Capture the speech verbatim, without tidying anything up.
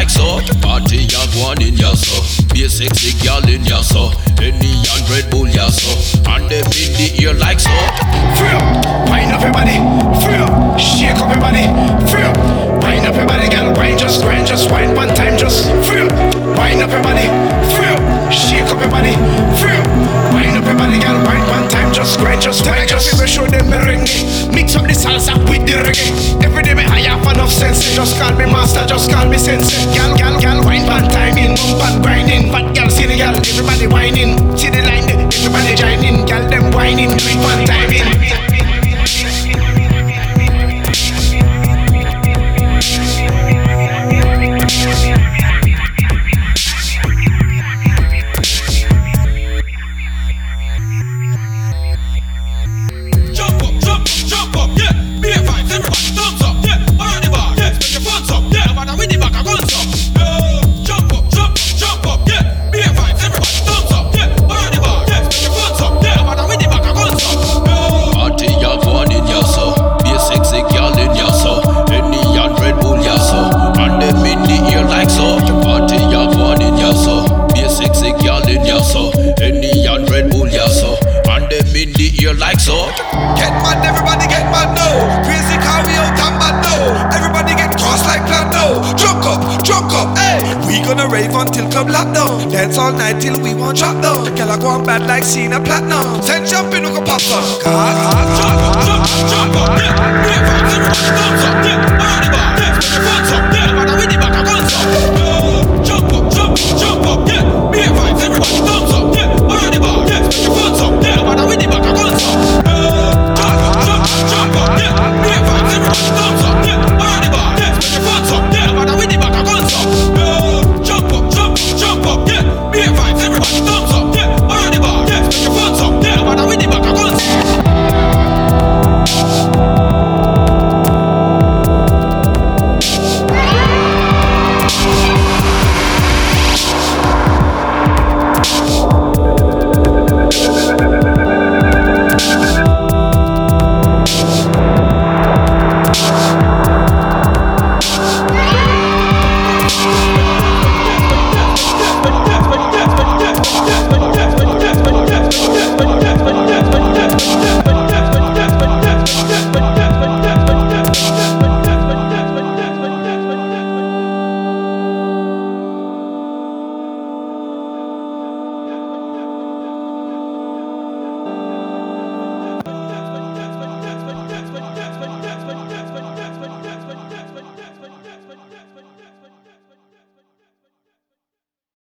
like so. Party and one in ya so. Be a sexy girl in ya so. Any and Red Bull ya so. And them in the ear like so. Free up, wind up your body. Free up, shake up your body. Free up, wind up your body, girl. Wind just, grind just, wind one time just. Free up, wind up your body. Free up, shake up your body. Free up, wind up your body, girl. Wind one time just, grind just, wind just. People show them merengue. Mix up the salsa with the reggae. Every day me high up enough sense. Just call me master, just call me sensei. Gal, gal, gal, wind one time in, bump and grinding. Fat gal, see the gal, everybody whining. See the line, everybody joining. Gal, them whining, do it one time in. Like so. Get mad, everybody get mad now. Crazy car we out and bad now. Everybody get cross like plan now. Drunk up, drunk up, hey. We gonna rave until club lockdown. Dance all night till we won't drop down. The girl a go on bad like seeing a platinum. Send jumping, we go pop up. Cause jump up, jump up, jump up, yeah. Rave vibes, everybody thumbs up, yeah. On the bar, yeah.